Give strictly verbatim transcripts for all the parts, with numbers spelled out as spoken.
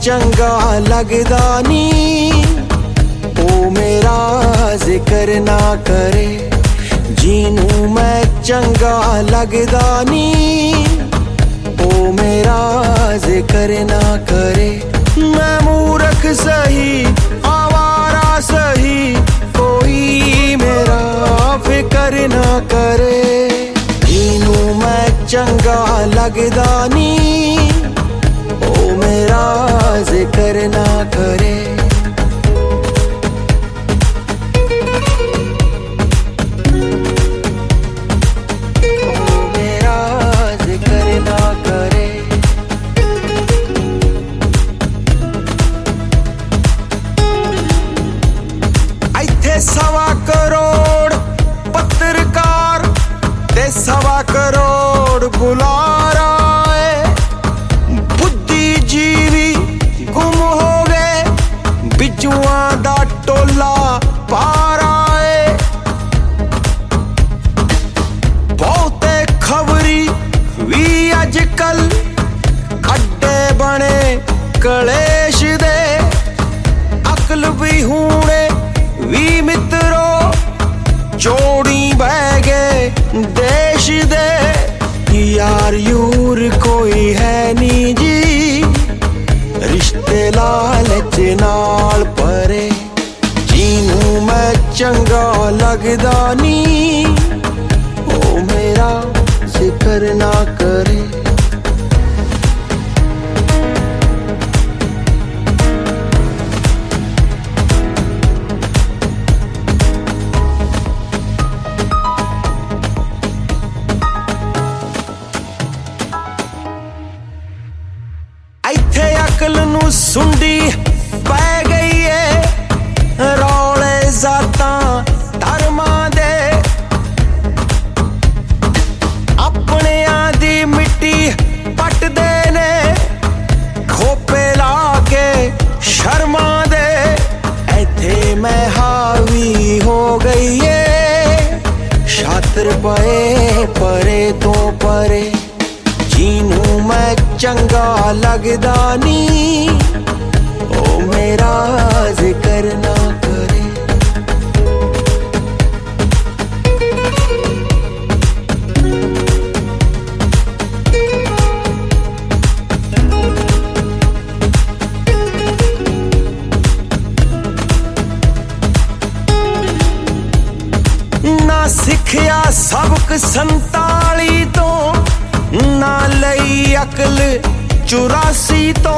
चंगा लगदा नी, ओ मेरा जिक्र ना करे। जीनू मैं चंगा लगदा नी, ओ मेरा जिक्र ना करे। मैं मूर्ख सही आवारा सही, कोई मेरा फिक्र ना करे। जीनू मैं चंगा लगदा नी, ओ मेरा जिक्र ना करे। सवा करोड़ पत्रकार ते सवा करोड़ बुलारा है। बुद्धिजीवी गुम हो गए, बिजुआ दा टोला पारा है। बहुते खबरी भी अजकल अड्डे बने कलेश दे। अकल भी हूने वी मित्रो चोड़ी बह गए देश दे। यार यूर कोई है नी जी, रिश्ते लालच नाल परे। जीनू मैं चंगा लगदा नी, ओ मेरा जिक्र ना करे। इत्थे अकल नू सुंडी पै गई है, रौले जातां धर्मां दे। अपनियां दी मिट्टी पटदे ने, खोपे ला के शर्मा दे। इत्थे मैं हावी हो गई है, शातिर पए परे तो परे। जीनू मैं चंगा लगदा नी, ओ मेरा जिक्र ना करे। ना सिखया सबक संताली तो, ना लई अकल चुरासी तो।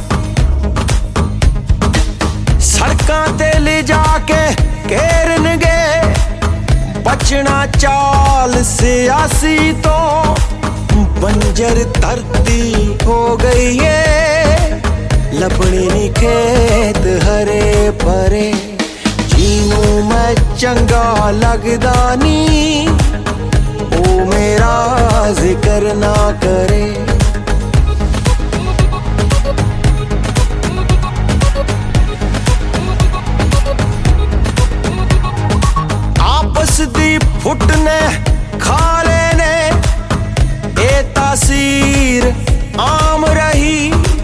सड़कां ते ले जाके घेरन गए, बचना चाल सियासी तो। बंजर धरती हो गई है, लबने नी खेत हरे भरे। जीनू मैं चंगा लगदा नी, ओ मेरा जिक्र ना करे। आपस दी फुटने खा लेने, ए तासीर आम रही।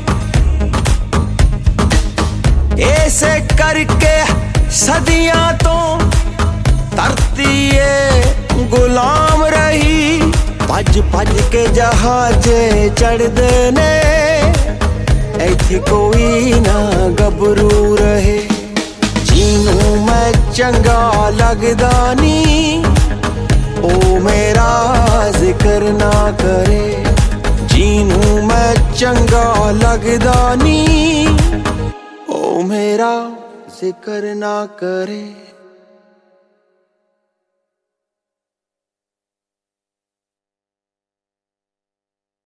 ऐसे करके सदियां तो धरती गुलाम रही। भज भज के जहाजे चढ़दे ने, ऐथे कोई ना गबरू रहे। जीनू मैं चंगा लगदा नी, ओ मेरा जिक्र ना करे। जीनू मैं चंगा लगदा नी, ओ मेरा जिक्र ना करे।